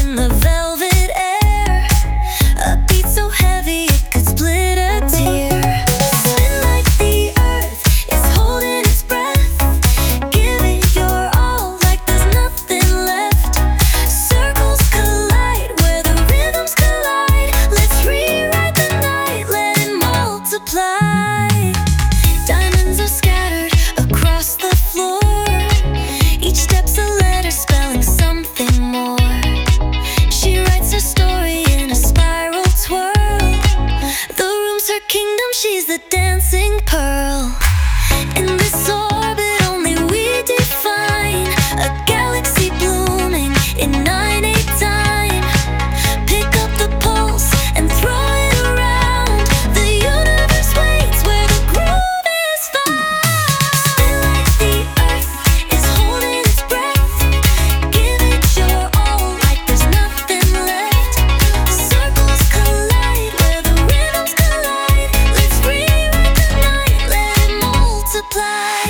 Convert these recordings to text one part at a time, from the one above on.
in the velvet air, a beat so heavy it could split a tear. Spin like the earth is holding its breath. Give it your all like there's nothing left. Circles collide where the rhythms collide. Let's rewrite the night, let it multiply. Diamonds are scattered across the floor. Each step's a letter spelling something more. She writes her story in a spiral twirl. The room's her kingdom, she's the dancing pearl. In this orbit only we define a galaxy blooming in 9/8 time. Pick up the pulse and throw it around. The universe waits where the groove is found. Spin like the earth is holding its breath. Give it your all like there's nothing left. Circles collide where the rhythms collide. Let's rewrite the night, let it multiply.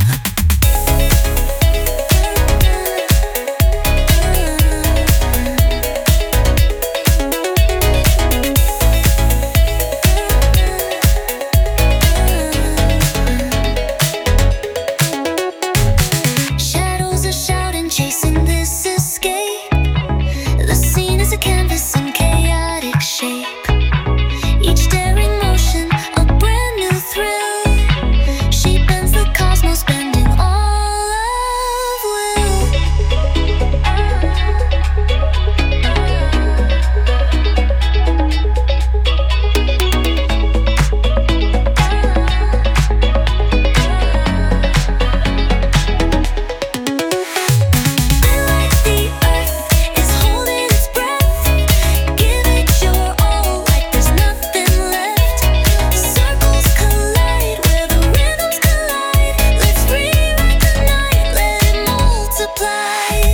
Shadows are shouting, chasing this escape. The scene is a canvas in chaotic shape. Each daring motion, a brand new thrill. She bends the cosmos, bending all of will. Spin like the earth is holding its breath. Give it your all like there's nothing left. Circles collide where the rhythms collide. Let's rewrite the night, let it multiply.